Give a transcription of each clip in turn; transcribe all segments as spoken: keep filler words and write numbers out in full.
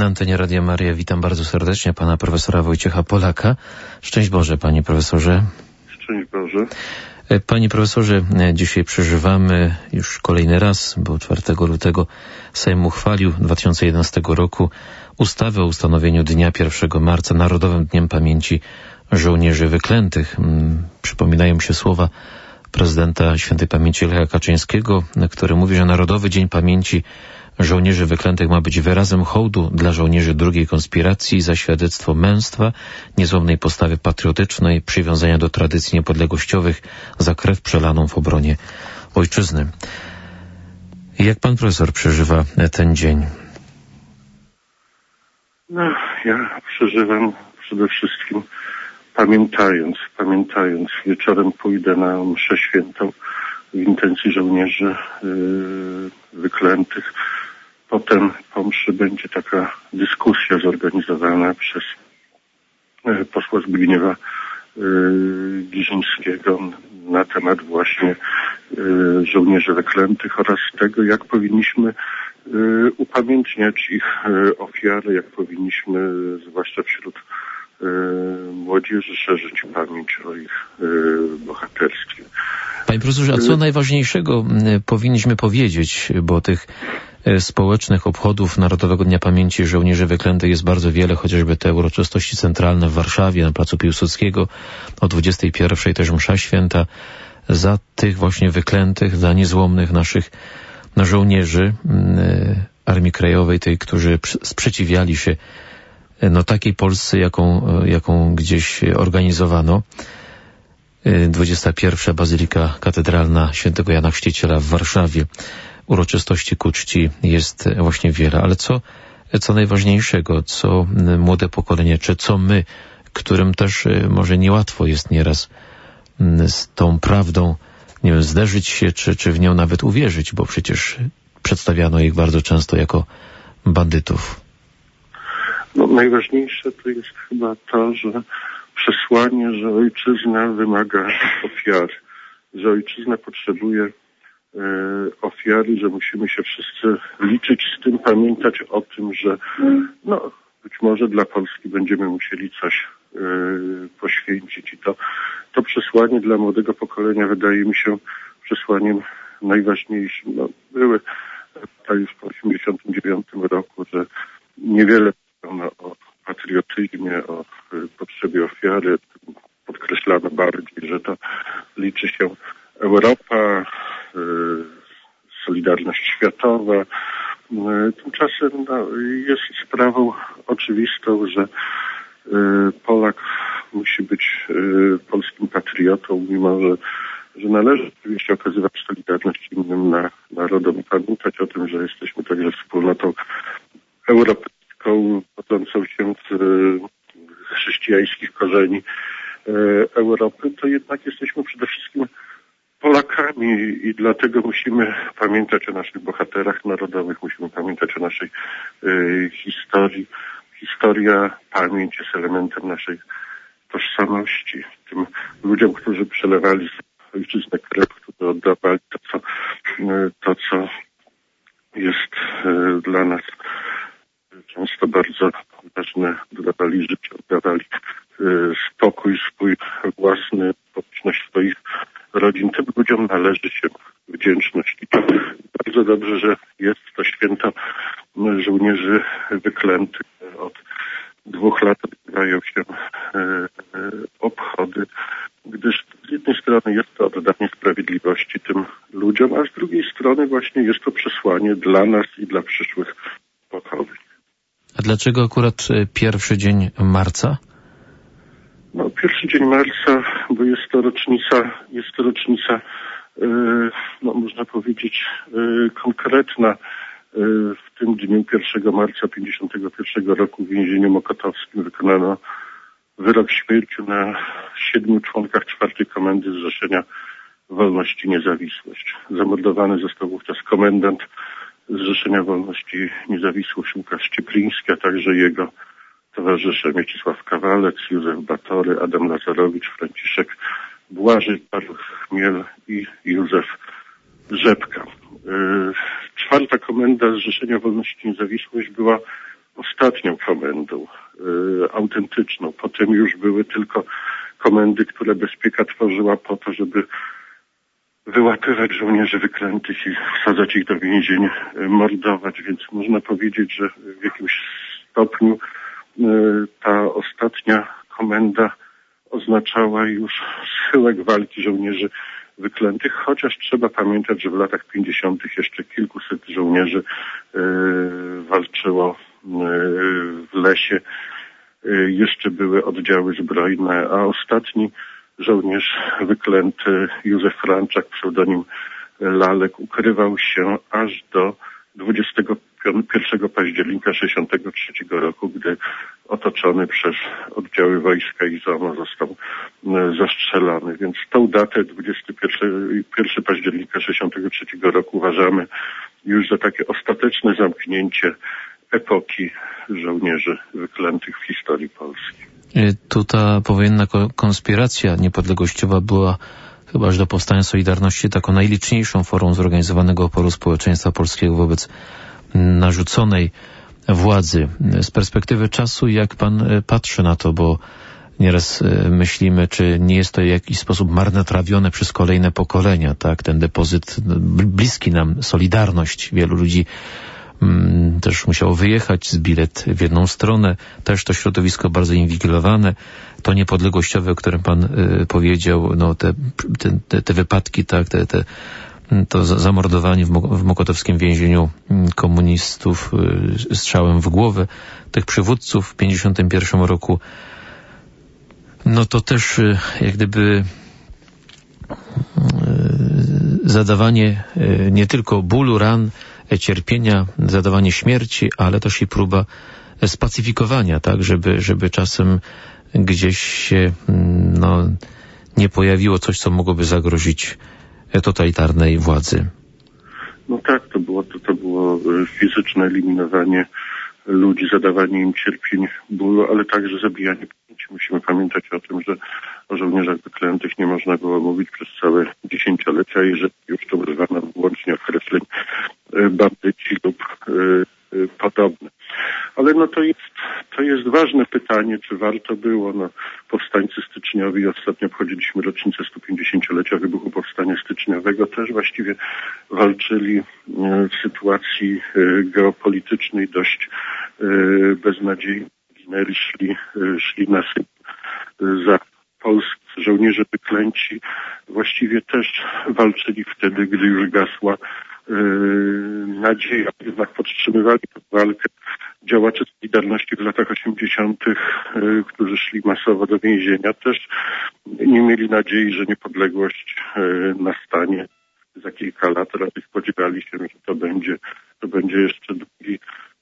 Na antenie Radia Maryja witam bardzo serdecznie pana profesora Wojciecha Polaka. Szczęść Boże, panie profesorze. Szczęść Boże. Panie profesorze, dzisiaj przeżywamy już kolejny raz, bo czwartego lutego Sejm uchwalił dwa tysiące jedenastego roku ustawę o ustanowieniu dnia pierwszego marca Narodowym Dniem Pamięci Żołnierzy Wyklętych. Przypominają mi się słowa prezydenta świętej pamięci Lecha Kaczyńskiego, który mówi, że Narodowy Dzień Pamięci Żołnierzy Wyklętych ma być wyrazem hołdu dla żołnierzy drugiej konspiracji za świadectwo męstwa, niezłomnej postawy patriotycznej, przywiązania do tradycji niepodległościowych, za krew przelaną w obronie ojczyzny. Jak pan profesor przeżywa ten dzień? No, ja przeżywam przede wszystkim pamiętając, pamiętając. Wieczorem pójdę na mszę świętą w intencji żołnierzy yy, wyklętych. Potem po mszy będzie taka dyskusja zorganizowana przez yy, posła Zbigniewa yy, Giżyńskiego na temat właśnie yy, żołnierzy wyklętych oraz tego, jak powinniśmy yy, upamiętniać ich yy, ofiary, jak powinniśmy, yy, zwłaszcza wśród yy, młodzieży, szerzyć pamięć o ich yy, bohaterstwie. Panie profesorze, a co najważniejszego powinniśmy powiedzieć, bo tych społecznych obchodów Narodowego Dnia Pamięci Żołnierzy Wyklętych jest bardzo wiele, chociażby te uroczystości centralne w Warszawie, na placu Piłsudskiego, o dwudziestej pierwszej też msza święta za tych właśnie wyklętych, za niezłomnych naszych żołnierzy Armii Krajowej, tej, którzy sprzeciwiali się no takiej Polsce, jaką, jaką gdzieś organizowano. dwudziesta pierwsza Bazylika Katedralna Świętego Jana Chrzciciela w Warszawie. Uroczystości ku czci jest właśnie wiele. Ale co, co najważniejszego, co młode pokolenie, czy co my, którym też może niełatwo jest nieraz z tą prawdą, nie wiem, zderzyć się, czy, czy w nią nawet uwierzyć, bo przecież przedstawiano ich bardzo często jako bandytów. No, najważniejsze to jest chyba to, że przesłanie, że ojczyzna wymaga ofiary, że ojczyzna potrzebuje e, ofiary, że musimy się wszyscy liczyć z tym, pamiętać o tym, że no, być może dla Polski będziemy musieli coś e, poświęcić i to, to przesłanie dla młodego pokolenia wydaje mi się przesłaniem najważniejszym. No, były to już po osiemdziesiątym dziewiątym roku, że niewiele no, o patriotyzmie, o potrzebie ofiary. Podkreślano bardziej, że to liczy się Europa, solidarność światowa. Tymczasem no, jest sprawą oczywistą, że Polak musi być polskim patriotą, mimo że, że należy oczywiście okazywać solidarność innym na, narodom i pamiętać o tym, że jesteśmy także wspólnotą europejską, rodzącą się z chrześcijańskich korzeni Europy, to jednak jesteśmy przede wszystkim Polakami i dlatego musimy pamiętać o naszych bohaterach narodowych, musimy pamiętać o naszej y, historii. Historia, pamięć jest elementem naszej tożsamości. Tym ludziom, którzy przelewali z ojczyznę krew, którzy oddawali to, co, y, to, co jest y, dla nas często bardzo ważne, dodawali życie, oddawali spokój swój własny, społeczność swoich rodzin. Tym ludziom należy się wdzięczność. I to bardzo dobrze, że jest to święto żołnierzy wyklętych. Od dwóch lat odbywają się obchody, gdyż z jednej strony jest to oddanie sprawiedliwości tym ludziom, a z drugiej strony właśnie jest to przesłanie dla nas i dla przyszłych pokoleń. A dlaczego akurat pierwszy dzień marca? No, pierwszy dzień marca, bo jest to rocznica, jest to rocznica, yy, no można powiedzieć, yy, konkretna. Yy, w tym dniu pierwszego marca pięćdziesiątego pierwszego roku w więzieniu mokotowskim wykonano wyrok śmierci na siedmiu członkach czwartej Komendy Zrzeszenia Wolność i Niezawisłość. Zamordowany został wówczas komendant Zrzeszenia Wolności i Niezawisłość Łukasz Ciepliński, a także jego towarzysze Mieczysław Kawalec, Józef Batory, Adam Lazarowicz, Franciszek Błażej, Paweł Chmiel i Józef Rzepka. Czwarta komenda Zrzeszenia Wolności i Niezawisłość była ostatnią komendą, y, autentyczną. Potem już były tylko komendy, które bezpieka tworzyła po to, żeby wyłapywać żołnierzy wyklętych i wsadzać ich do więzień, mordować, więc można powiedzieć, że w jakimś stopniu y, ta ostatnia komenda oznaczała już schyłek walki żołnierzy wyklętych, chociaż trzeba pamiętać, że w latach pięćdziesiątych jeszcze kilkuset żołnierzy y, walczyło y, w lesie. Y, jeszcze były oddziały zbrojne, a ostatni żołnierz wyklęty Józef Franczak, pseudonim Lalek, ukrywał się aż do dwudziestego pierwszego października tysiąc dziewięćset sześćdziesiątego trzeciego roku, gdy otoczony przez oddziały wojska i ZOMO został zastrzelony. Więc tą datę, dwudziestego pierwszego października tysiąc dziewięćset sześćdziesiątego trzeciego roku, uważamy już za takie ostateczne zamknięcie epoki żołnierzy wyklętych w historii Polski. Tu ta powojenna konspiracja niepodległościowa była chyba aż do powstania Solidarności taką najliczniejszą formą zorganizowanego oporu społeczeństwa polskiego wobec narzuconej władzy. Z perspektywy czasu, jak pan patrzy na to, bo nieraz myślimy, czy nie jest to w jakiś sposób marnotrawione przez kolejne pokolenia, tak? Ten depozyt bliski nam, Solidarność, wielu ludzi mm, też musiało wyjechać z bilet w jedną stronę, też to środowisko bardzo inwigilowane, to niepodległościowe, o którym pan y, powiedział, no te, te, te wypadki, tak, te, te to zamordowanie w, Mok- w mokotowskim więzieniu komunistów y, strzałem w głowę tych przywódców w pięćdziesiątym pierwszym roku, no to też y, jak gdyby y, zadawanie y, nie tylko bólu, ran, y, cierpienia, zadawanie śmierci, ale też i próba spacyfikowania, tak, żeby, żeby czasem gdzieś się y, no, nie pojawiło coś, co mogłoby zagrozić totalitarnej władzy. No tak, to było, to, to było fizyczne eliminowanie ludzi, zadawanie im cierpień, bólu, ale także zabijanie pamięci. Musimy pamiętać o tym, że o żołnierzach wyklętych nie można było mówić przez całe dziesięciolecia i że już to używano wyłącznie określeń bandyci lub y, y, podobne. Ale no to jest, to jest ważne pytanie, czy warto było. No, powstańcy styczniowi, ostatnio obchodziliśmy rocznicę stu pięćdziesięciolecia wybuchu powstania styczniowego, też właściwie walczyli w sytuacji geopolitycznej dość beznadziejnej. Ginęli, szli, szli na syp za Polskę. Żołnierze wyklęci właściwie też walczyli wtedy, gdy już gasła nadzieja, jednak podtrzymywali tę walkę. Działacze Solidarności w latach osiemdziesiątych, którzy szli masowo do więzienia, też nie mieli nadziei, że niepodległość nastanie za kilka lat. Raczej spodziewali się, że to będzie, to będzie jeszcze długi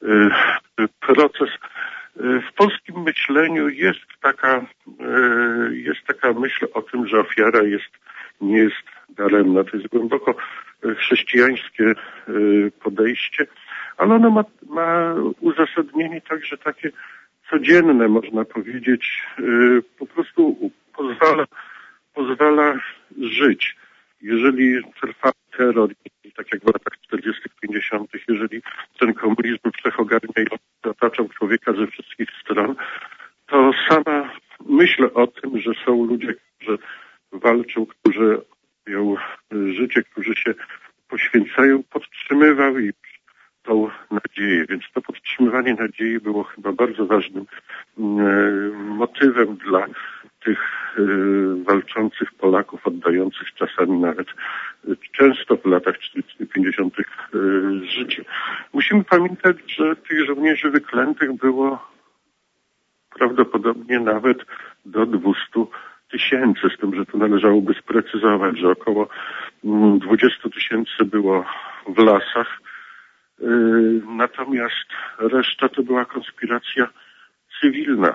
proces. W polskim myśleniu jest taka, jest taka myśl o tym, że ofiara jest, nie jest daremna. To jest głęboko chrześcijańskie podejście, ale ono ma, ma uzasadnienie także takie codzienne, można powiedzieć, po prostu pozwala, pozwala żyć. Jeżeli trwa terror, tak jak w latach czterdziestych, pięćdziesiątych, jeżeli ten komunizm wszechogarniający otaczał człowieka ze wszystkich stron, to sama myśl o tym, że są ludzie, którzy walczą, którzy mają życie, którzy się poświęcają, podtrzymywał i tą nadzieję. Więc to podtrzymywanie nadziei było chyba bardzo ważnym e, motywem dla tych e, walczących Polaków, oddających czasami nawet e, często w latach czterdziestych, pięćdziesiątych e, życie. Musimy pamiętać, że tych żołnierzy wyklętych było prawdopodobnie nawet do dwustu tysięcy, z tym, że tu należałoby sprecyzować, że około dwudziestu tysięcy było w lasach, natomiast reszta to była konspiracja cywilna.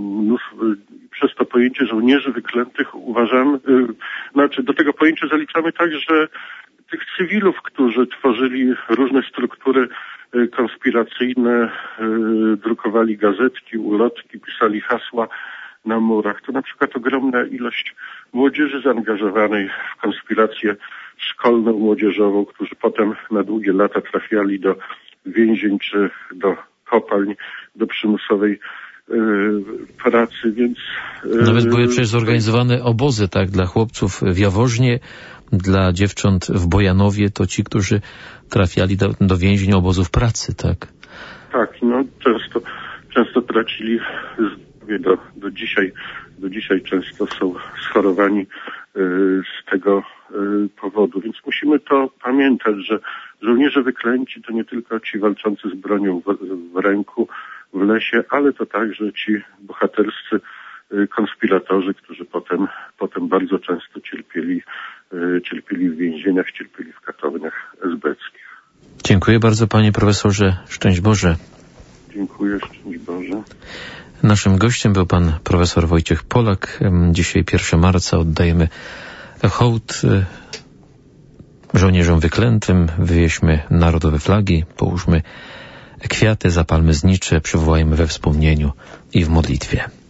Przez to pojęcie żołnierzy wyklętych uważamy, znaczy do tego pojęcia zaliczamy także tych cywilów, którzy tworzyli różne struktury konspiracyjne, drukowali gazetki, ulotki, pisali hasła na murach. To na przykład ogromna ilość młodzieży zaangażowanej w konspirację szkolną, młodzieżową, którzy potem na długie lata trafiali do więzień czy do kopalń do przymusowej pracy, więc... Nawet były przecież zorganizowane obozy, tak, dla chłopców w Jaworznie, dla dziewcząt w Bojanowie, to ci, którzy trafiali do, do więzień obozów pracy, tak? Tak, no często, często tracili zdrowie do, do dzisiaj, do dzisiaj często są schorowani y, z tego y, powodu, więc musimy to pamiętać, że żołnierze wyklęci to nie tylko ci walczący z bronią w, w ręku, w lesie, ale to także ci bohaterscy konspiratorzy, którzy potem, potem bardzo często cierpieli, cierpieli w więzieniach, cierpieli w katowniach esbeckich. Dziękuję bardzo, panie profesorze. Szczęść Boże. Dziękuję, szczęść Boże. Naszym gościem był pan profesor Wojciech Polak. Dzisiaj pierwszego marca oddajemy hołd żołnierzom wyklętym. Wywieźmy narodowe flagi, połóżmy kwiaty, zapalmy znicze, przywołajmy we wspomnieniu i w modlitwie.